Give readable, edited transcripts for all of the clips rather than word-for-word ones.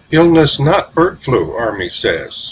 Illness not bird flu, Army says.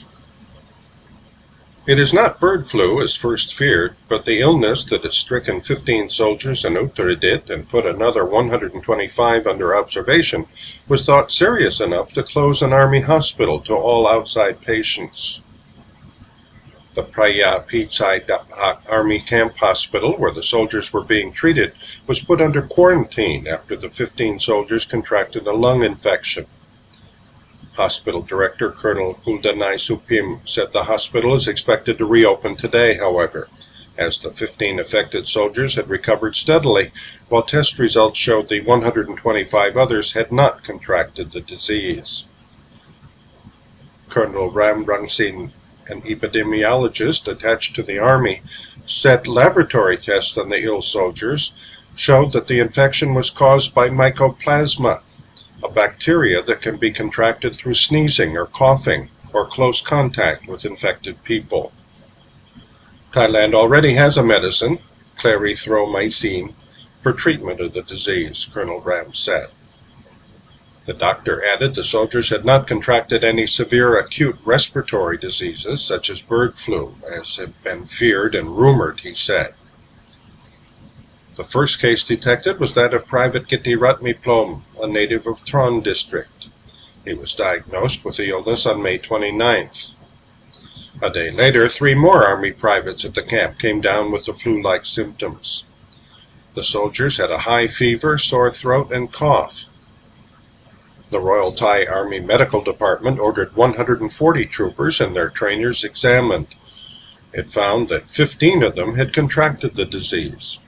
It is not bird flu as first feared, but the illness that has stricken 15 soldiers in Uttaradit and put another 125 under observation was thought serious enough to close an Army hospital to all outside patients. The Praya Pitsai Army Camp Hospital, where the soldiers were being treated, was put under quarantine after the 15 soldiers contracted a lung infection. Hospital Director Colonel Guldanai Supim said the hospital is expected to reopen today, however, as the 15 affected soldiers had recovered steadily, while test results showed the 125 others had not contracted the disease. Colonel Ram Rang Singh, an epidemiologist attached to the Army, said laboratory tests on the ill soldiers showed that the infection was caused by mycoplasma, a bacteria that can be contracted through sneezing or coughing or close contact with infected people. Thailand already has a medicine, clarithromycin, for treatment of the disease, Colonel Ram said. The doctor added the soldiers had not contracted any severe acute respiratory diseases such as bird flu, as had been feared and rumored, he said. The first case detected was that of Private Gitti Ratmiplom, a native of Tron district. He was diagnosed with the illness on May 29th. A day later, 3 more Army privates at the camp came down with the flu-like symptoms. The soldiers had a high fever, sore throat, and cough. The Royal Thai Army Medical Department ordered 140 troopers and their trainers examined. It found that 15 of them had contracted the disease.